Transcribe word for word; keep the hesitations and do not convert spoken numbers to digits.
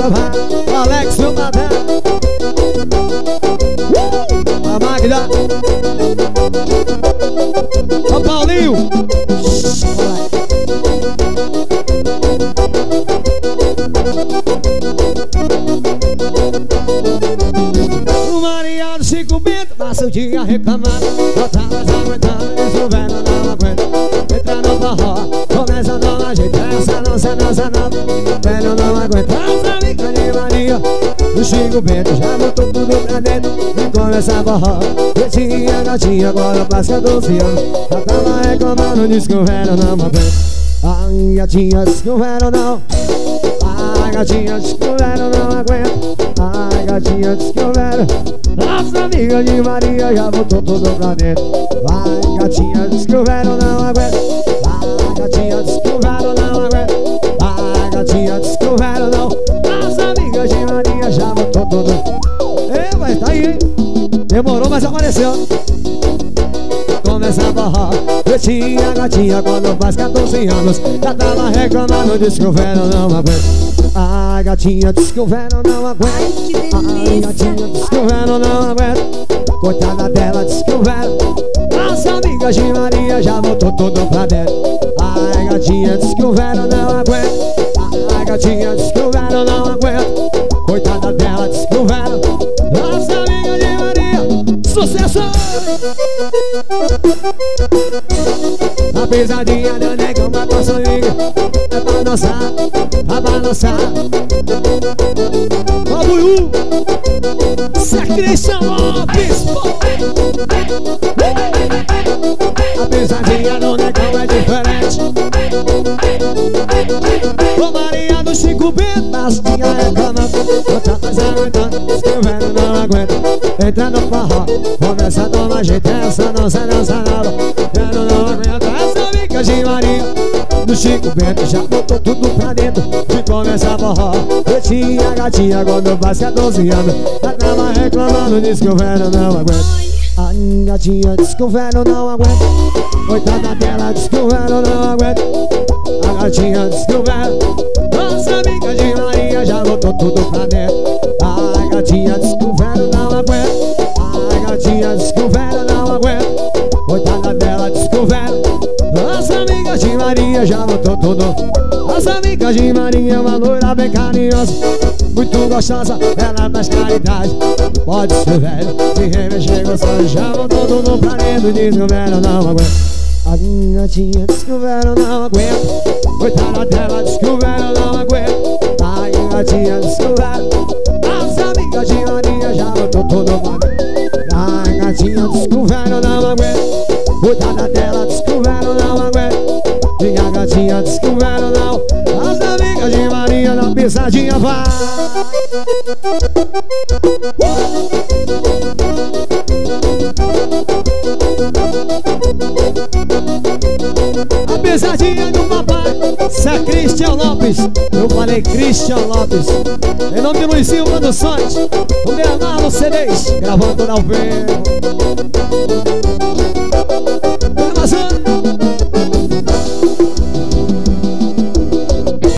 sofá. Alex, meu patrão. uh! A máquina. Ô Paulinho. O Mariano Chico Bento passa o dia reclamando. Não tá mais aguentando, diz o velho não aguenta. Entra no forró, começa a dar uma jeito. Essa não, essa não, essa não. O velho não aguenta. As amigas de Maria o Chico Bento já botou tudo pra dentro e começa a forró. Gatinha, gatinha, agora passa doze anos. Já tava reclamando, diz que o velho não aguenta. Ai, gatinha, diz que o velho não. Ai, gatinha, diz que o velho não aguenta. Ai, gatinha, diz que o velho. As amigas de Maria já botou tudo pra dentro. Ai, gatinha, diz que o velho não aguenta. Ai, gatinha, diz que o velho não aguenta. Ai, gatinha, diz que o velho não. As amigas de Maria já botou tudo. Ei, vai, tá aí, hein? Demorou, mas apareceu. Começa a forró. Gatinha, gatinha, quando faz quatorze anos já tava reclamando, diz que o velho não aguenta. Ai, gatinha, diz que o velho não aguenta. Ai, gatinha, diz que o velho não aguenta. Coitada dela, diz que o velho. As amigas de Maria já botou tudo pra dentro. Ai, gatinha, diz que o velho não aguenta. Ai, gatinha, diz que o velho não aguenta. Coitada dela, diz que o velho. As amigas de Maria. Sucesso! A pisadinha do negão matou a amiga. É pra dançar, pra balançar. Ó Buiú, Sacristão Lopes. A pisadinha do negão é diferente. Ô Maria do Chico Bento, as minhas reclamando. Não tá mais aguentando, diz que o velho não aguenta. Entra no forró, começa a tomar jeito. Essa não, essa não, essa não. Velho não aguenta. Essa amiga de Maria do Chico Bento já botou tudo pra dentro e começa a forró. Gatinha, gatinha, quando passa doze anos já tava reclamando, diz que o velho não aguenta. A gatinha diz que o velho não aguenta. Coitada dela, diz que o velho não aguenta. A gatinha diz que o velho. As amigas de Maria já botou tudo pra dentro. A gatinha diz que o velho não aguenta. A gatinha diz que o velho não aguenta. Coitada dela, diz que o velho. As amigas de Maria já botou tudo. As amigas de Maria é uma loira bem carinhosa, muito gostosa, ela faz caridade. Pode ser velho, se remexer gostoso, já botou tudo pra dentro, diz que o velho não aguenta. A gatinha diz que o velho não aguenta. Coitada dela, diz que o velho não aguenta. A gatinha diz que o velho. As amigas de Maria já botou tudo pra dentro. A gatinha diz que o velho não aguenta. Coitada dela, diz que o velho não aguenta. E a gatinha diz que o velho não. As amigas de Maria na pisadinha vai. A pisadinha do papai Sacristão Lopes. Eu falei Cristian Lopes. Em nome de Luizinho Produções, o Leonardo C Ds, gravando ao vivo.